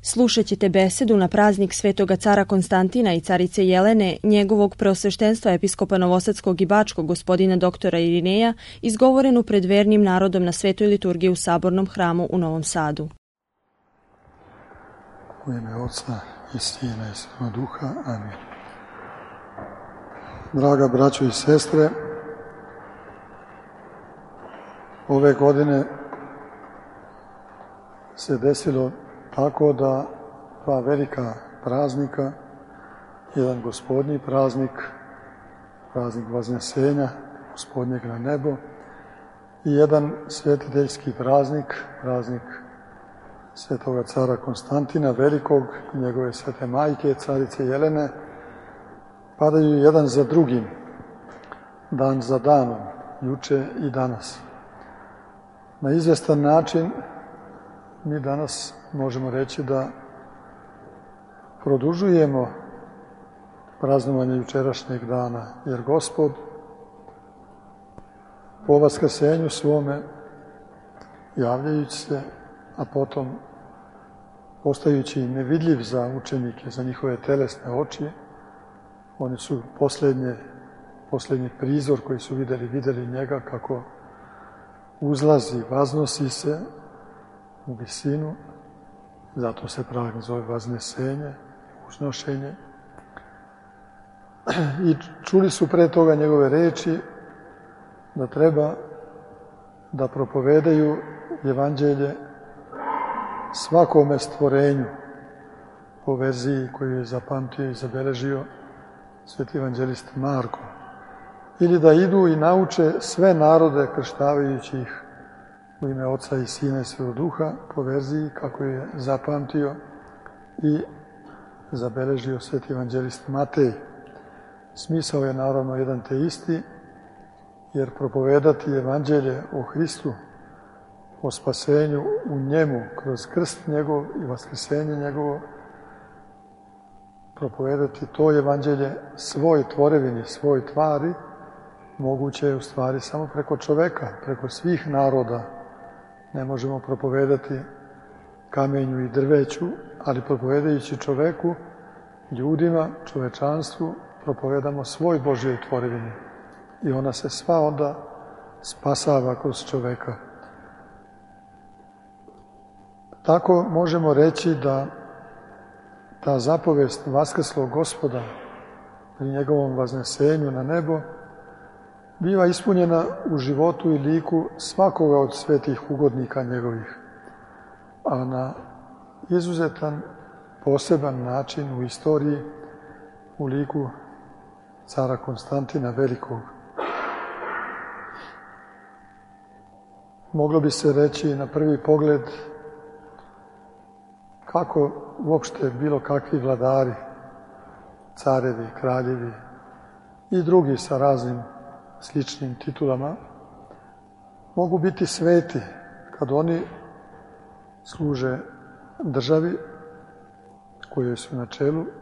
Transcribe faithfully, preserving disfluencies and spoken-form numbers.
Slušat ćete besedu na praznik Svetoga cara Konstantina i carice Jelene, njegovog preosveštenstva episkopa Novosadskog i Bačkog gospodina doktora Irineja, izgovorenu pred vernim narodom na svetoj liturgiji u Sabornom hramu u Novom Sadu. U ime Oca i Sina i Svetog Duha. Amin. Draga braćo i sestre, ove godine se desilo tako da dva velika praznika, jedan gospodnji praznik, praznik Vaznesenja, Gospodnjeg na nebo, i jedan svetiteljski praznik, praznik Svetoga cara Konstantina Velikog i njegove svete majke, carice Jelene, padaju jedan za drugim, dan za danom, juče i danas. Na izvestan način mi danas možemo reći da produžujemo praznovanje jučerašnjeg dana, jer Gospod po vaskrsenju svome, javljajući se, a potom postajući nevidljiv za učenike, za njihove telesne oči, oni su posljednje, posljednji prizor koji su videli, videli njega kako uzlazi, vaznosi se u visinu, zato se praznik zove Vaznesenje, uznošenje. I čuli su pre toga njegove reči da treba da propovedaju evanđelje svakome stvorenju, po verziji koju je zapamtio i zabeležio sveti evanđelist Marko, ili da idu i nauče sve narode krštavajući ih u ime Oca i Sina i Svetog Duha, po verziji kako je zapamtio i zabeležio sveti evanđelist Matej. Smisao je naravno jedan te isti, jer propovedati evanđelje o Hristu, o spasenju u njemu, kroz krst njegov i vaskrsenje njegovo, propovedati to evanđelje svoj tvorevini, svoj tvari, moguće je u stvari samo preko čoveka, preko svih naroda. Ne možemo propovedati kamenju i drveću, ali propovedajući čoveku, ljudima, čovečanstvu, propovedamo svoj Božjoj tvorevini. I ona se sva onda spasava kroz čoveka. Tako možemo reći da ta zapovest vaskrslog Gospoda pri njegovom vaznesenju na nebo biva ispunjena u životu i liku svakoga od svetih ugodnika njegovih, a na izuzetan, poseban način u istoriji u liku cara Konstantina Velikog. Moglo bi se reći na prvi pogled kako uopšte bilo kakvi vladari, carevi, kraljevi i drugi sa raznim sličnim titulama mogu biti sveti kad oni služe državi kojoj su na čelu